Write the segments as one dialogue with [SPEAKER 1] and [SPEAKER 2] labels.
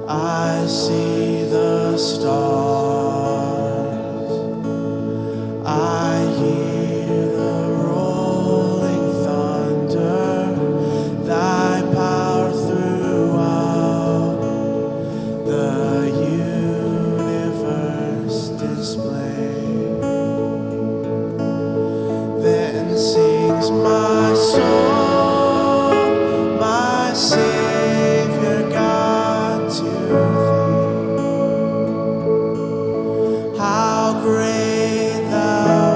[SPEAKER 1] I see the stars, I hear the rolling thunder, thy power throughout the universe display. Then sings my soul, my Savior God, to thee. How great thou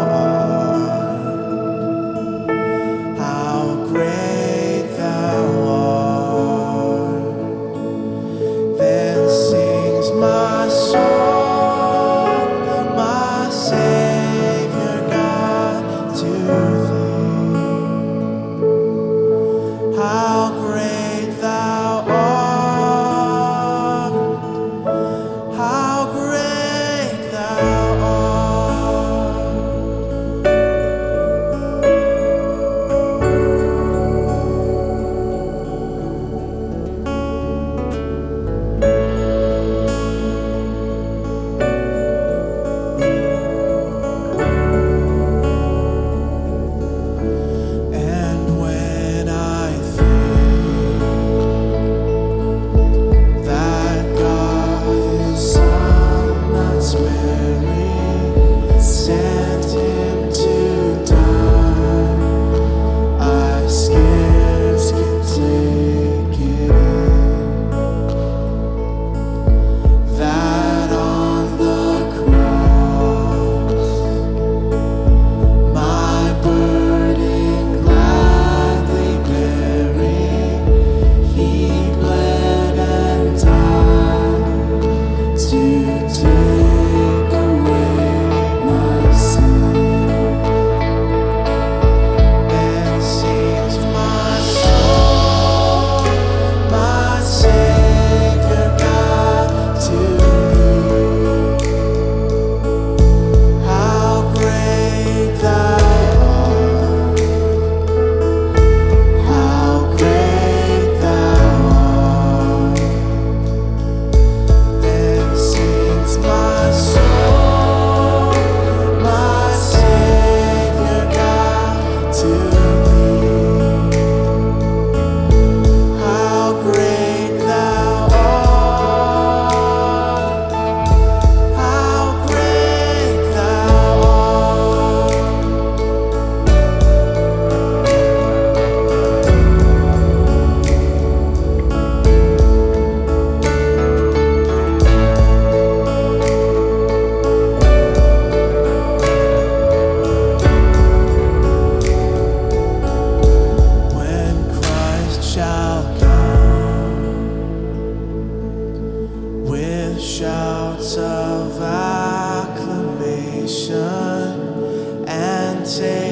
[SPEAKER 1] art, how great thou art. Then sings my soul, my Savior God, to thee. How great thou art, how great thou art. And when I think that God His Son, not sparing, sent Him to die, I scarce can take it in, that on the cross my burden gladly bearing, He bled and died to take away my sin. Then sings my soul, my Savior God, to thee. How great thou art, how great thou art. Then sings my soul, my Savior God, to thee. How great thou art, how great thou art. When Christ shall come with shouts of acclamation and take